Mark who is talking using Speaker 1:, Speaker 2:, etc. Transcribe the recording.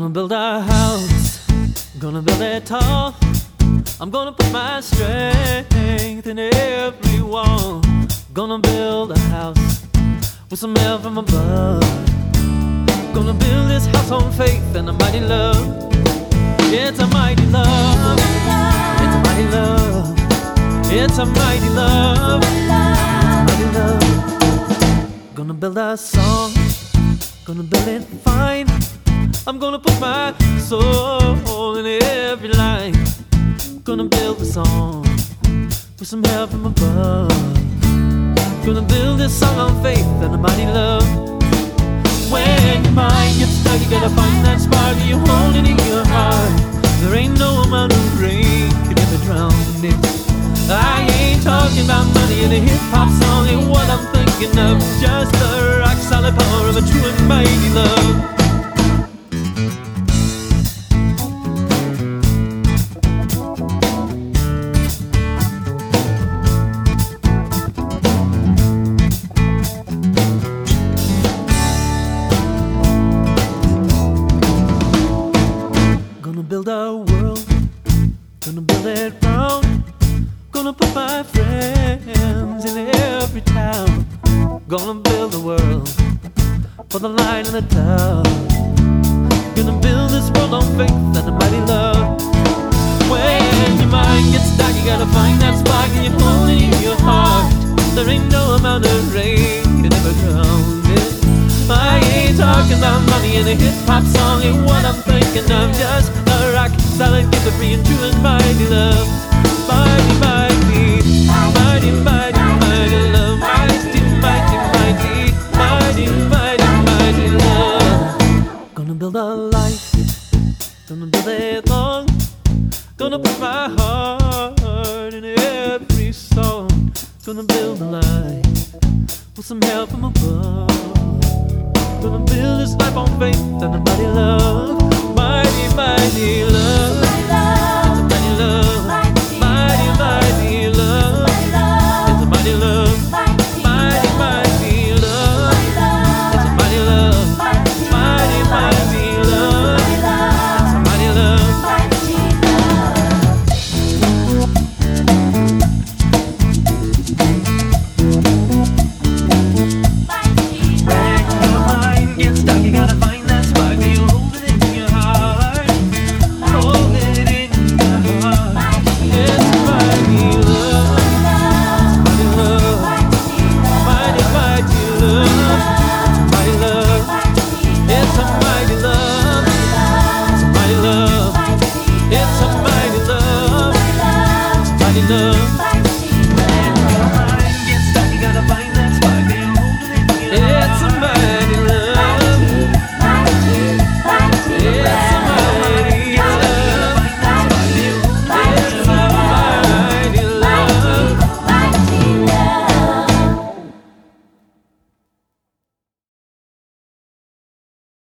Speaker 1: Gonna build a house, gonna build it tall. I'm gonna put my strength in every wall. Gonna build a house with some help from above. Gonna build this house on faith and a mighty love. It's a mighty love. It's a mighty love. It's a mighty love. Mighty love. Gonna build a song. Gonna build it fine. I'm gonna put my soul in every line. Gonna build a song with some help from above. Gonna build this song on faith and a mighty love. When your mind gets stuck, you gotta find that spark that you hold it in your heart. There ain't no amount of rain can ever drown it. I ain't talking about money in a hip-hop song, ain't what I'm thinking of. Just the rock-solid power of a true and mighty love. Gonna build a world, gonna build it round. Gonna put my friends in every town. Gonna build a world for the light and the dark. Gonna build this world on faith and a mighty love. When your mind gets dark, you gotta find that spark and you hold it in your heart. There ain't no amount of rain can ever drown it. I ain't talking about money in a hip-hop song, ain't what I'm thinking of. Just a rock, solid, gift of free and true and mighty love. Mighty, mighty, mighty, mighty, mighty love. Mighty, mighty, mighty, mighty, mighty, mighty love. Gonna build a life, gonna build it long. Gonna put my heart in every song. Gonna build a life with some help from above. Gonna build this life on faith and a mighty love. Mighty, mighty love. It's a mighty love. Mighty, mighty love. It's a mighty love. Mighty, mighty love. It's a mighty love. Mighty, mighty love. It's a mighty love. Love.